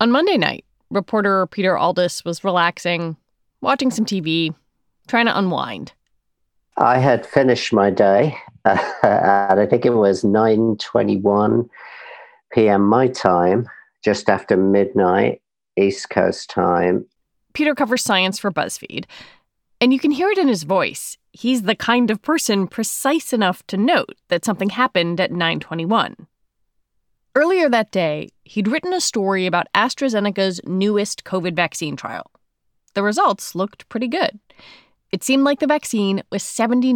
On Monday night, reporter Peter Aldis was relaxing, watching some TV, trying to unwind. I had finished my day at, I think it was 9:21 p.m. my time, just after midnight, East Coast time. Peter covers science for BuzzFeed, and you can hear it in his voice. He's the kind of person precise enough to note that something happened at 9:21. Earlier that day, he'd written a story about AstraZeneca's newest COVID vaccine trial. The results looked pretty good. It seemed like the vaccine was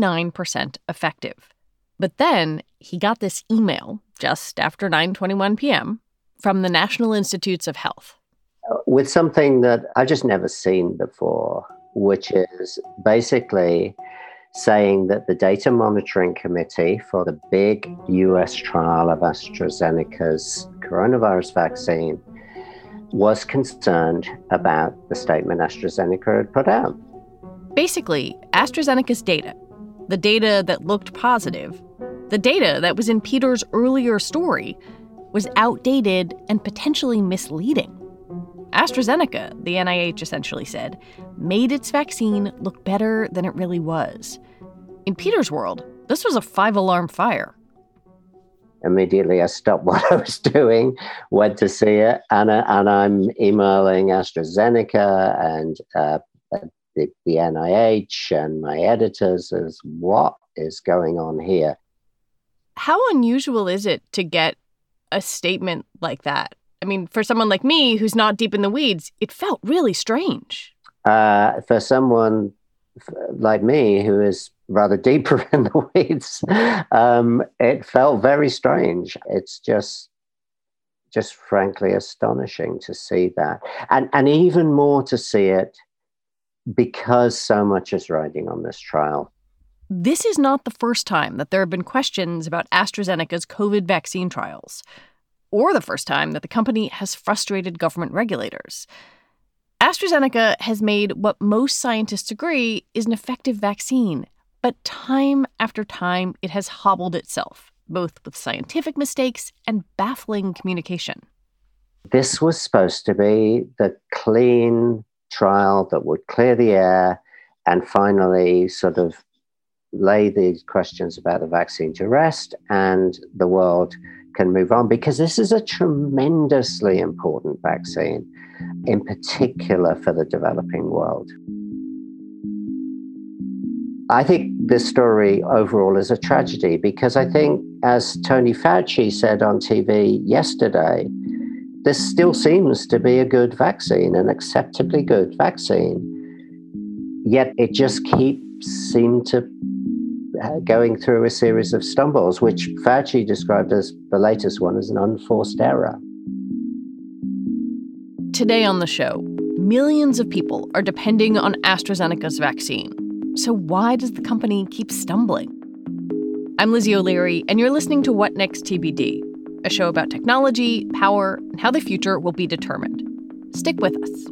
79% effective. But then he got this email just after 9:21 p.m. from the National Institutes of Health. With something that I've just never seen before, which is basically saying that the Data Monitoring Committee for the big US trial of AstraZeneca's coronavirus vaccine was concerned about the statement AstraZeneca had put out. Basically, AstraZeneca's data, the data that looked positive, the data that was in Peter's earlier story, was outdated and potentially misleading. AstraZeneca, the NIH essentially said, made its vaccine look better than it really was. In Peter's world, this was a 5-alarm fire. Immediately, I stopped what I was doing, went to see it, and I'm emailing AstraZeneca and the NIH and my editors as what is going on here. How unusual is it to get a statement like that? I mean, for someone like me who's not deep in the weeds, it felt really strange. For someone like me who is rather deeper in the weeds, it felt very strange. It's just frankly astonishing to see that. And even more to see it because so much is riding on this trial. This is not the first time that there have been questions about AstraZeneca's COVID vaccine trials, or the first time that the company has frustrated government regulators. AstraZeneca has made what most scientists agree is an effective vaccine, but time after time it has hobbled itself, both with scientific mistakes and baffling communication. This was supposed to be the clean trial that would clear the air and finally sort of lay these questions about the vaccine to rest, and the world can move on, because this is a tremendously important vaccine, in particular for the developing world. I think this story overall is a tragedy because I think, as Tony Fauci said on TV yesterday, this still seems to be a good vaccine, an acceptably good vaccine. Yet it just seemed to going through a series of stumbles, which Fauci described as the latest one as an unforced error. Today on the show, millions of people are depending on AstraZeneca's vaccine. So why does the company keep stumbling? I'm Lizzie O'Leary, and you're listening to What Next TBD, a show about technology, power, and how the future will be determined. Stick with us.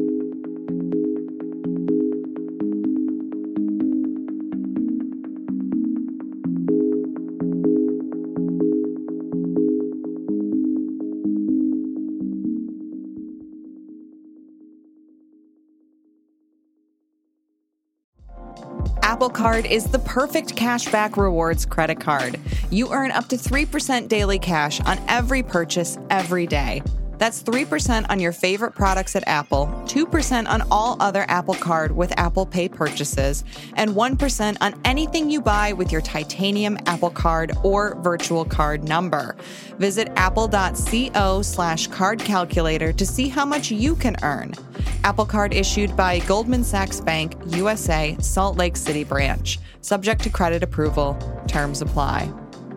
Apple Card is the perfect cashback rewards credit card. You earn up to 3% daily cash on every purchase every day. That's 3% on your favorite products at Apple, 2% on all other Apple Card with Apple Pay purchases, and 1% on anything you buy with your titanium Apple Card or virtual card number. Visit apple.co/card calculator to see how much you can earn. Apple Card issued by Goldman Sachs Bank, USA, Salt Lake City branch. Subject to credit approval. Terms apply.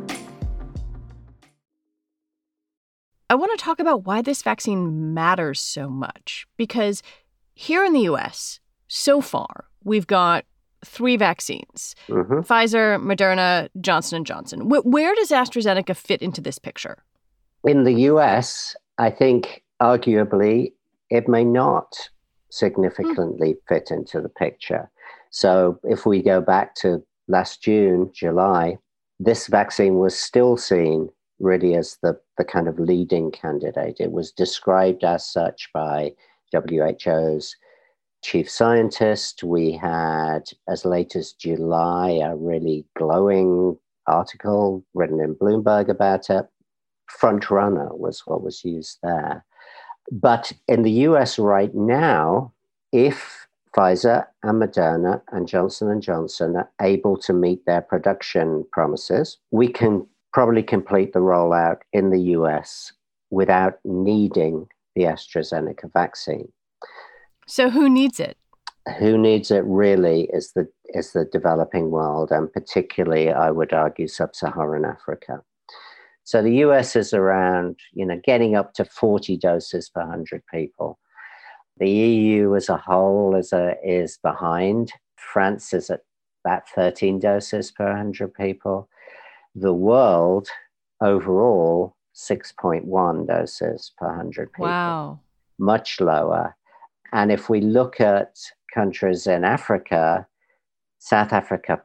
I want to talk about why this vaccine matters so much, because here in the U.S., so far, we've got 3 vaccines, Pfizer, Moderna, Johnson & Johnson. Where does AstraZeneca fit into this picture? In the U.S., I think arguably it may not significantly fit into the picture. So if we go back to last June, July, this vaccine was still seen really as the kind of leading candidate. It was described as such by WHO's chief scientist. We had, as late as July, a really glowing article written in Bloomberg about it. Front runner was what was used there. But in the US right now, if Pfizer and Moderna and Johnson & Johnson are able to meet their production promises, we can probably complete the rollout in the US without needing the AstraZeneca vaccine. So who needs it? Who needs it really is the developing world, and particularly, I would argue, sub-Saharan Africa. So the US is around, getting up to 40 doses per 100 people. The EU as a whole is behind. France is at about 13 doses per 100 people. The world overall, 6.1 doses per 100 people. Wow. Much lower. And if we look at countries in Africa, South Africa,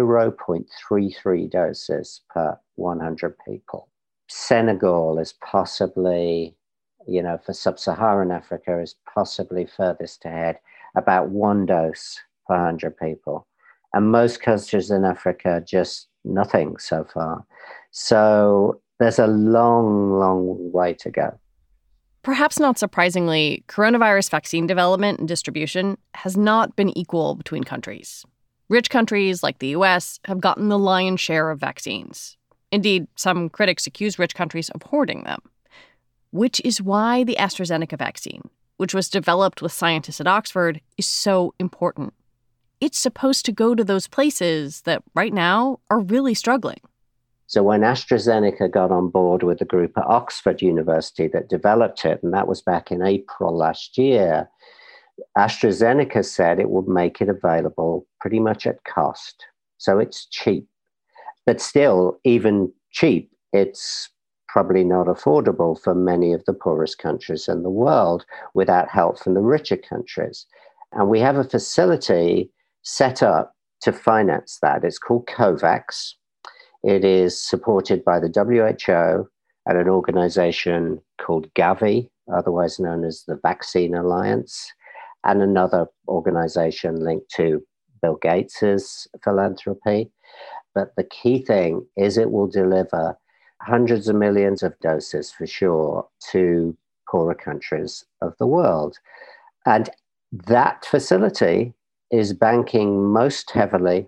0.33 doses per 100 people. Senegal is possibly, for sub-Saharan Africa, is possibly furthest ahead, about 1 dose per 100 people. And most countries in Africa, just nothing so far. So there's a long, long way to go. Perhaps not surprisingly, coronavirus vaccine development and distribution has not been equal between countries. Rich countries like the US have gotten the lion's share of vaccines. Indeed, some critics accuse rich countries of hoarding them, which is why the AstraZeneca vaccine, which was developed with scientists at Oxford, is so important. It's supposed to go to those places that right now are really struggling. So when AstraZeneca got on board with the group at Oxford University that developed it, and that was back in April last year, AstraZeneca said it would make it available pretty much at cost. So it's cheap. But still, even cheap, it's probably not affordable for many of the poorest countries in the world without help from the richer countries. And we have a facility set up to finance that. It's called COVAX. It is supported by the WHO and an organization called Gavi, otherwise known as the Vaccine Alliance, and another organization linked to Bill Gates's philanthropy. But the key thing is it will deliver hundreds of millions of doses for sure to poorer countries of the world. And that facility is banking most heavily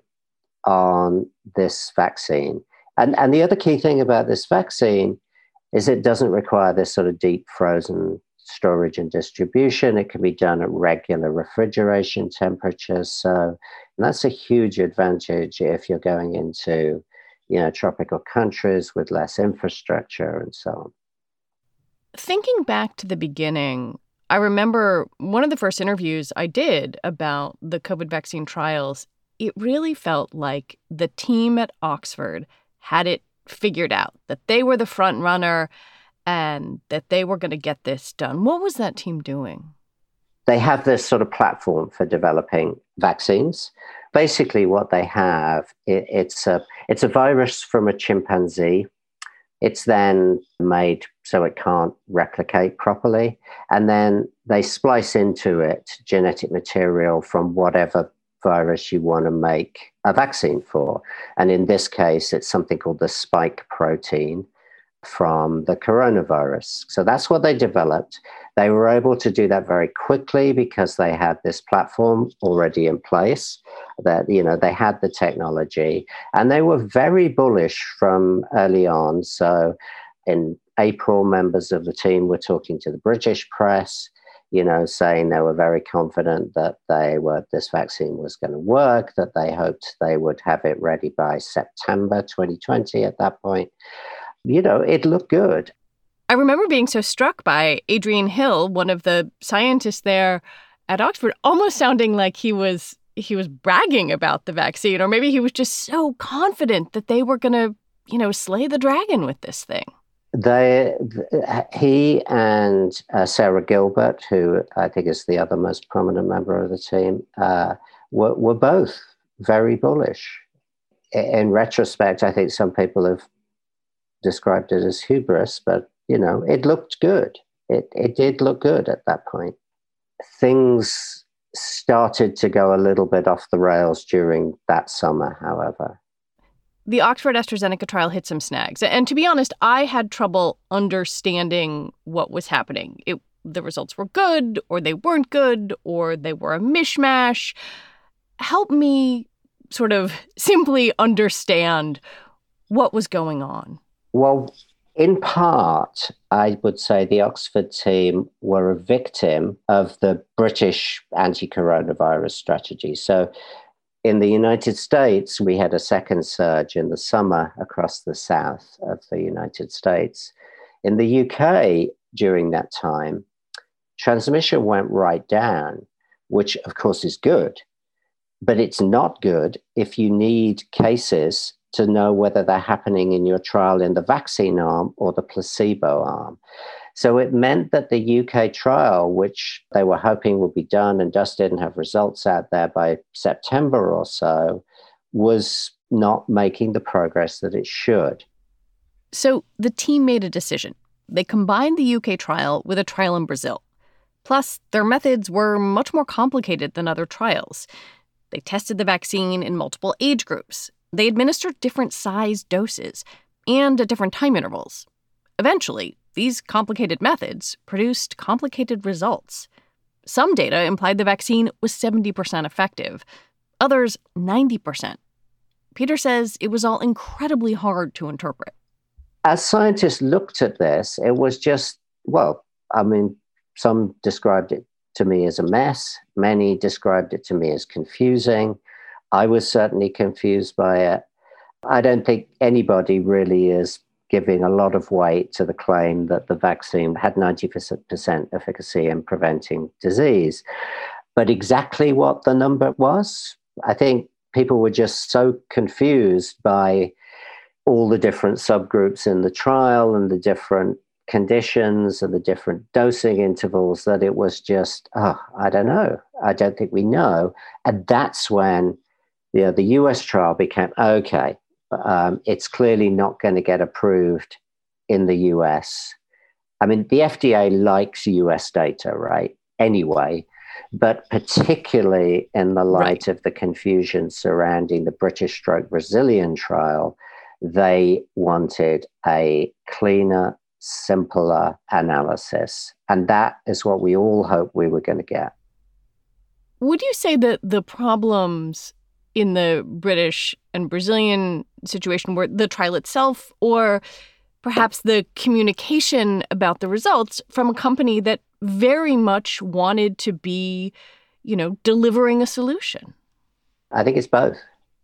on this vaccine. And the other key thing about this vaccine is it doesn't require this sort of deep frozen storage and distribution. It can be done at regular refrigeration temperatures. So that's a huge advantage if you're going into, tropical countries with less infrastructure and so on. Thinking back to the beginning, I remember one of the first interviews I did about the COVID vaccine trials. It really felt like the team at Oxford had it figured out, that they were the front runner and that they were going to get this done. What was that team doing? They have this sort of platform for developing vaccines. Basically, what they have, it's a virus from a chimpanzee. It's then made so it can't replicate properly. And then they splice into it genetic material from whatever virus you want to make a vaccine for. And in this case, it's something called the spike protein from the coronavirus. So that's what they developed. They were able to do that very quickly because they had this platform already in place, that, they had the technology, and they were very bullish from early on. So in April, members of the team were talking to the British press, saying they were very confident that this vaccine was going to work, that they hoped they would have it ready by September 2020 at that point. It looked good. I remember being so struck by Adrian Hill, one of the scientists there at Oxford, almost sounding like he was bragging about the vaccine, or maybe he was just so confident that they were going to, slay the dragon with this thing. He and Sarah Gilbert, who I think is the other most prominent member of the team, were both very bullish. In retrospect, I think some people have described it as hubris, but, it looked good. It did look good at that point. Things started to go a little bit off the rails during that summer, however. The Oxford-AstraZeneca trial hit some snags. And to be honest, I had trouble understanding what was happening. The results were good, or they weren't good, or they were a mishmash. Help me sort of simply understand what was going on. Well, in part, I would say the Oxford team were a victim of the British anti-coronavirus strategy. So in the United States, we had a second surge in the summer across the south of the United States. In the UK, during that time, transmission went right down, which of course is good. But it's not good if you need cases to know whether they're happening in your trial in the vaccine arm or the placebo arm. So it meant that the UK trial, which they were hoping would be done and dusted and have results out there by September or so, was not making the progress that it should. So the team made a decision. They combined the UK trial with a trial in Brazil. Plus, their methods were much more complicated than other trials. They tested the vaccine in multiple age groups. They administered different size doses and at different time intervals. Eventually, these complicated methods produced complicated results. Some data implied the vaccine was 70% effective, others 90%. Peter says it was all incredibly hard to interpret. As scientists looked at this, it was just, some described it to me as a mess. Many described it to me as confusing. I was certainly confused by it. I don't think anybody really is giving a lot of weight to the claim that the vaccine had 90% efficacy in preventing disease. But exactly what the number was, I think people were just so confused by all the different subgroups in the trial and the different conditions and the different dosing intervals that it was just, I don't know. I don't think we know. And that's when the US trial became, okay, it's clearly not going to get approved in the US. I mean, the FDA likes US data, right? Anyway, but particularly in the light of the confusion surrounding the British/Brazilian trial, they wanted a cleaner, simpler analysis. And that is what we all hoped we were going to get. Would you say that the problems in the British and Brazilian situation were the trial itself, or perhaps the communication about the results from a company that very much wanted to be, delivering a solution? I think it's both.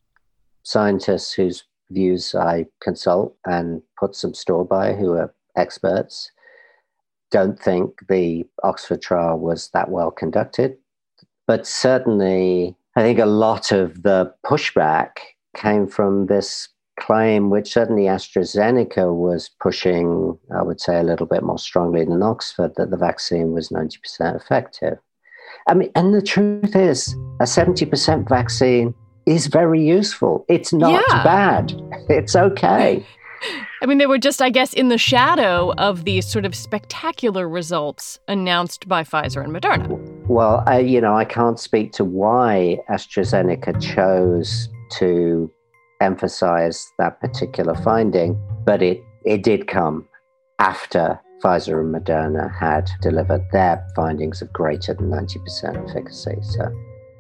Scientists whose views I consult and put some store by, who are experts, don't think the Oxford trial was that well conducted. But certainly, I think a lot of the pushback came from this claim, which certainly AstraZeneca was pushing, I would say, a little bit more strongly than Oxford, that the vaccine was 90% effective. I mean, and the truth is, a 70% vaccine is very useful. It's not bad. It's okay. I mean, they were just, I guess, in the shadow of these sort of spectacular results announced by Pfizer and Moderna. Well, I can't speak to why AstraZeneca chose to emphasize that particular finding, but it did come after Pfizer and Moderna had delivered their findings of greater than 90% efficacy. So.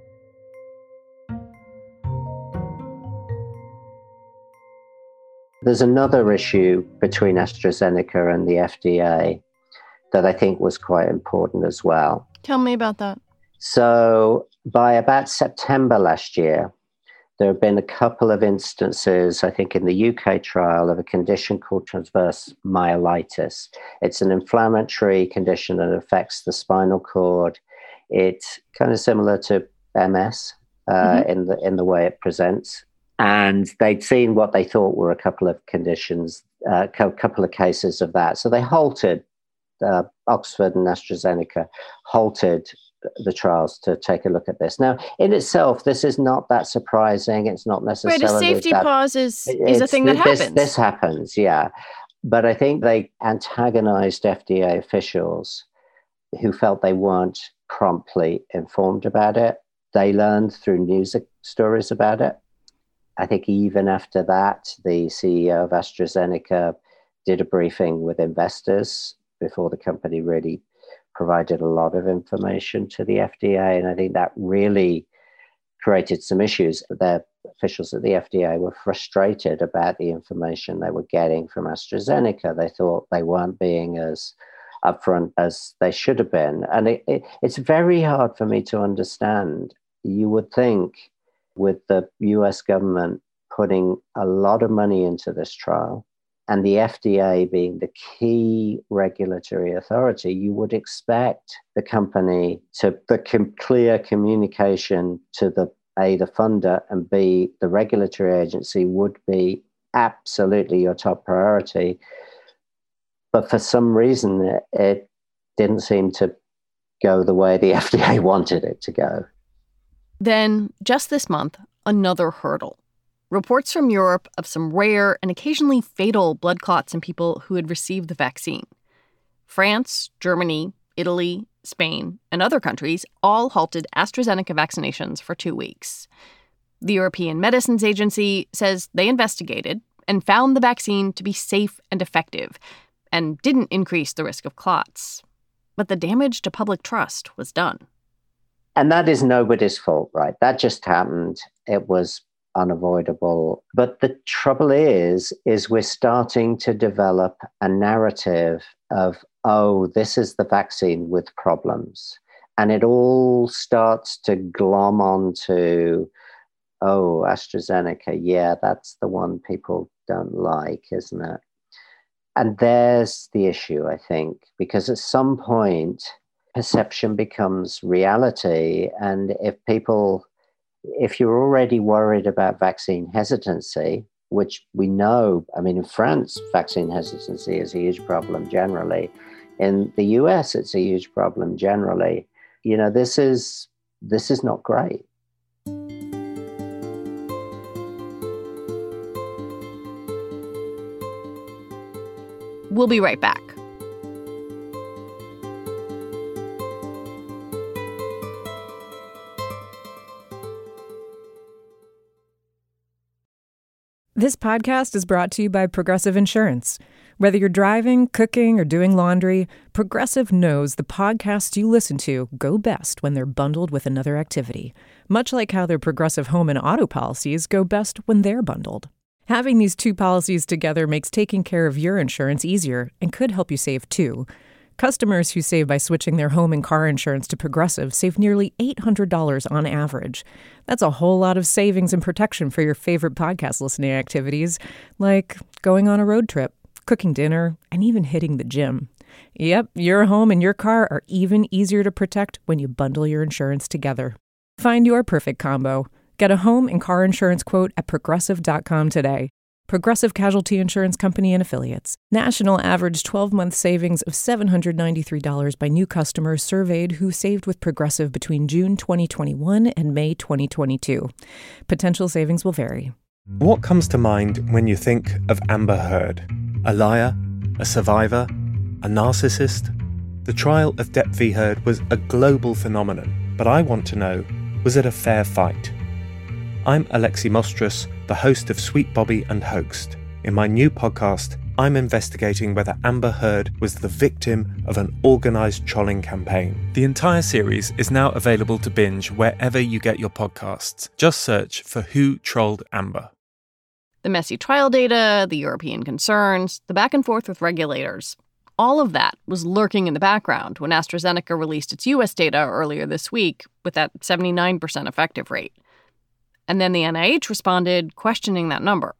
There's another issue between AstraZeneca and the FDA that I think was quite important as well. Tell me about that. So by about September last year, there have been a couple of instances, I think in the UK trial, of a condition called transverse myelitis. It's an inflammatory condition that affects the spinal cord. It's kind of similar to MS in the way it presents. And they'd seen what they thought were a couple of conditions, a couple of cases of that. So they halted, Oxford and AstraZeneca halted the trials to take a look at this. Now, in itself, this is not that surprising. It's not necessarily... Right, a safety pause is a thing that happens. This happens, yeah. But I think they antagonized FDA officials who felt they weren't promptly informed about it. They learned through news stories about it. I think even after that, the CEO of AstraZeneca did a briefing with investors before the company really provided a lot of information to the FDA. And I think that really created some issues. The officials at the FDA were frustrated about the information they were getting from AstraZeneca. They thought they weren't being as upfront as they should have been. And it's very hard for me to understand. You would think with the US government putting a lot of money into this trial and the FDA being the key regulatory authority, you would expect the company to clear communication to the funder, and B, the regulatory agency would be absolutely your top priority. But for some reason, it didn't seem to go the way the FDA wanted it to go. Then, just this month, another hurdle. Reports from Europe of some rare and occasionally fatal blood clots in people who had received the vaccine. France, Germany, Italy, Spain, and other countries all halted AstraZeneca vaccinations for 2 weeks. The European Medicines Agency says they investigated and found the vaccine to be safe and effective and didn't increase the risk of clots. But the damage to public trust was done. And that is nobody's fault, right? That just happened. It was unavoidable. But the trouble is we're starting to develop a narrative of, oh, this is the vaccine with problems. And it all starts to glom onto, oh, AstraZeneca, yeah, that's the one people don't like, isn't it? And there's the issue, I think, because at some point, perception becomes reality. And if you're already worried about vaccine hesitancy, which we know, I mean, in France, vaccine hesitancy is a huge problem generally. In the US, it's a huge problem generally. You know, this is not great. We'll be right back. This podcast is brought to you by Progressive Insurance. Whether you're driving, cooking, or doing laundry, Progressive knows the podcasts you listen to go best when they're bundled with another activity, much like how their Progressive home and auto policies go best when they're bundled. Having these two policies together makes taking care of your insurance easier and could help you save too. Customers who save by switching their home and car insurance to Progressive save nearly $800 on average. That's a whole lot of savings and protection for your favorite podcast listening activities, like going on a road trip, cooking dinner, and even hitting the gym. Yep, your home and your car are even easier to protect when you bundle your insurance together. Find your perfect combo. Get a home and car insurance quote at Progressive.com today. Progressive Casualty Insurance Company and Affiliates. National average 12-month savings of $793 by new customers surveyed who saved with Progressive between June 2021 and May 2022. Potential savings will vary. What comes to mind when you think of Amber Heard? A liar? A survivor? A narcissist? The trial of Depp v. Heard was a global phenomenon, but I want to know, was it a fair fight? I'm Alexi Mostrous, the host of Sweet Bobby and Hoaxed. In my new podcast, I'm investigating whether Amber Heard was the victim of an organised trolling campaign. The entire series is now available to binge wherever you get your podcasts. Just search for Who Trolled Amber. The messy trial data, the European concerns, the back and forth with regulators. All of that was lurking in the background when AstraZeneca released its U.S. data earlier this week with that 79% effective rate. And then the NIH responded, questioning that number.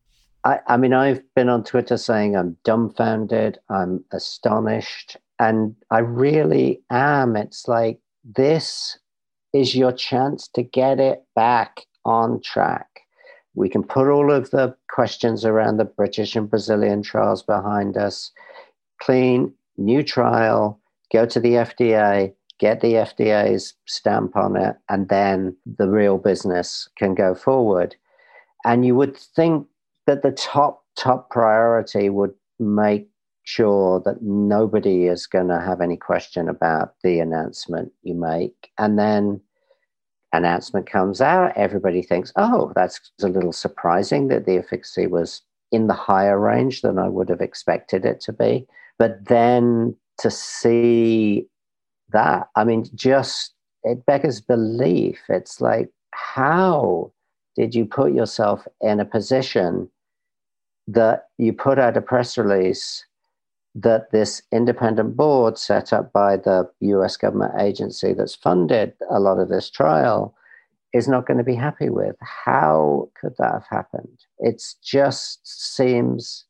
I mean, I've been on Twitter saying I'm dumbfounded, I'm astonished, and I really am. It's like, this is your chance to get it back on track. We can put all of the questions around the British and Brazilian trials behind us. Clean, new trial, go to the FDA, get the FDA's stamp on it, and then the real business can go forward. And you would think that the top priority would make sure that nobody is going to have any question about the announcement you make. And then announcement comes out, everybody thinks, oh, that's a little surprising that the efficacy was in the higher range than I would have expected it to be. But then to see that, I mean, just it beggars belief. It's like, how did you put yourself in a position that you put out a press release that this independent board set up by the US government agency that's funded a lot of this trial is not going to be happy with? How could that have happened? It just seems,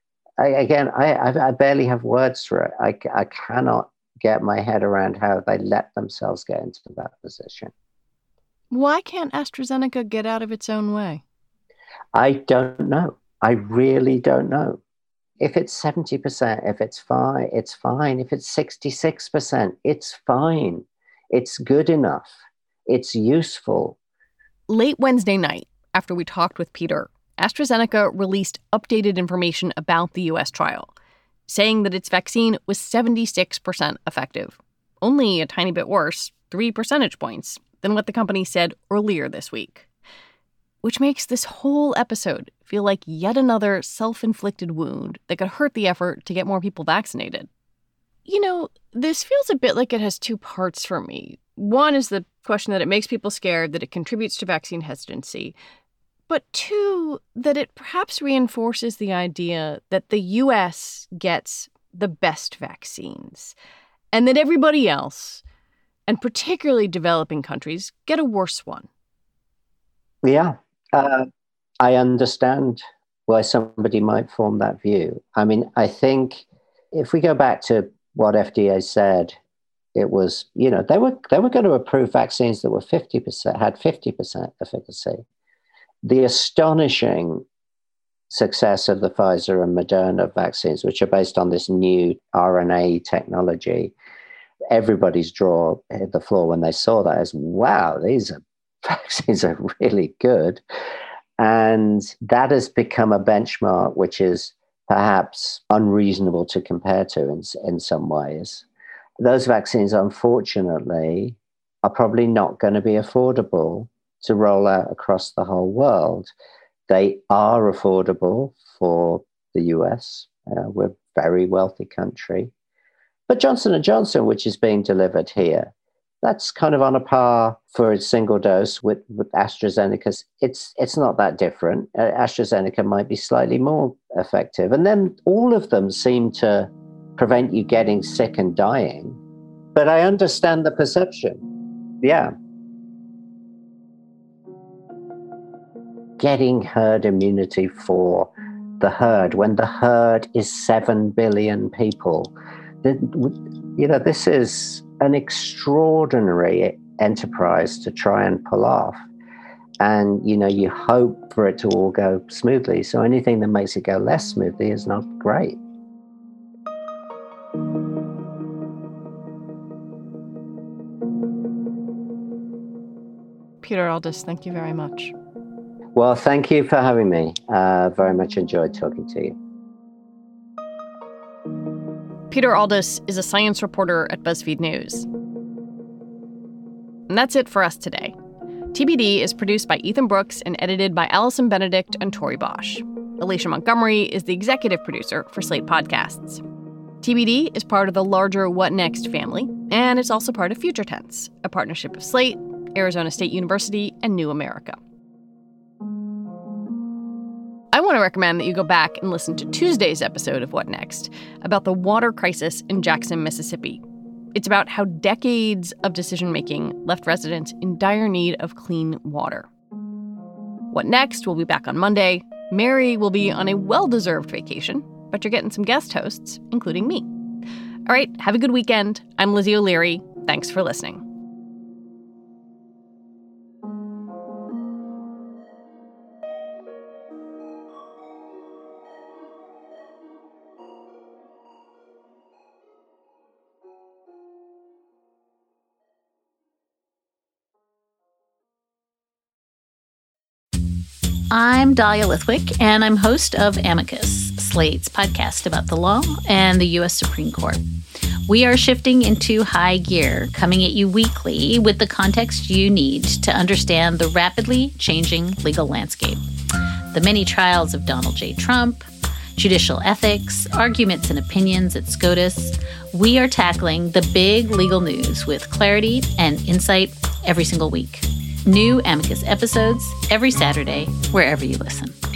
I barely have words for it. I cannot get my head around how they let themselves get into that position. Why can't AstraZeneca get out of its own way? I don't know. I really don't know. If it's 70%, if it's fine, it's fine. If it's 66%, it's fine. It's good enough. It's useful. Late Wednesday night, after we talked with Peter, AstraZeneca released updated information about the U.S. trial, saying that its vaccine was 76% effective, only a tiny bit worse, 3 percentage points, than what the company said earlier this week. Which makes this whole episode feel like yet another self-inflicted wound that could hurt the effort to get more people vaccinated. You know, this feels a bit like it has two parts for me. One is the question that it makes people scared, that it contributes to vaccine hesitancy. But two, that it perhaps reinforces the idea that the U.S. gets the best vaccines and that everybody else, and particularly developing countries, get a worse one. Yeah. I understand why somebody might form that view. I mean, I think if we go back to what FDA said, it was, you know, they were going to approve vaccines that were 50%, had 50% efficacy. The astonishing success of the Pfizer and Moderna vaccines, which are based on this new RNA technology, everybody's jaw hit the floor when they saw that as, wow, these vaccines are really good. And that has become a benchmark which is perhaps unreasonable to compare to in some ways. Those vaccines, unfortunately, are probably not going to be affordable to roll out across the whole world. They are affordable for the US. We're a very wealthy country. But Johnson & Johnson, which is being delivered here, that's kind of on a par for its single dose with AstraZeneca's. It's not that different. AstraZeneca might be slightly more effective. And then all of them seem to prevent you getting sick and dying. But I understand the perception. Yeah. Getting herd immunity for the herd when the herd is 7 billion people. You know, this is an extraordinary enterprise to try and pull off. And, you know, you hope for it to all go smoothly. So anything that makes it go less smoothly is not great. Peter Aldiss, thank you very much. Well, thank you for having me. Very much enjoyed talking to you. Peter Aldiss is a science reporter at BuzzFeed News. And that's it for us today. TBD is produced by Ethan Brooks and edited by Allison Benedict and Tori Bosch. Alicia Montgomery is the executive producer for Slate Podcasts. TBD is part of the larger What Next family, and it's also part of Future Tense, a partnership of Slate, Arizona State University, and New America. I want to recommend that you go back and listen to Tuesday's episode of What Next about the water crisis in Jackson, Mississippi. It's about how decades of decision-making left residents in dire need of clean water. What Next will be back on Monday. Mary will be on a well-deserved vacation, but you're getting some guest hosts, including me. All right, have a good weekend. I'm Lizzie O'Leary. Thanks for listening. I'm Dahlia Lithwick, and I'm host of Amicus, Slate's podcast about the law and the U.S. Supreme Court. We are shifting into high gear, coming at you weekly with the context you need to understand the rapidly changing legal landscape. The many trials of Donald J. Trump, judicial ethics, arguments and opinions at SCOTUS. We are tackling the big legal news with clarity and insight every single week. New Amicus episodes every Saturday, wherever you listen.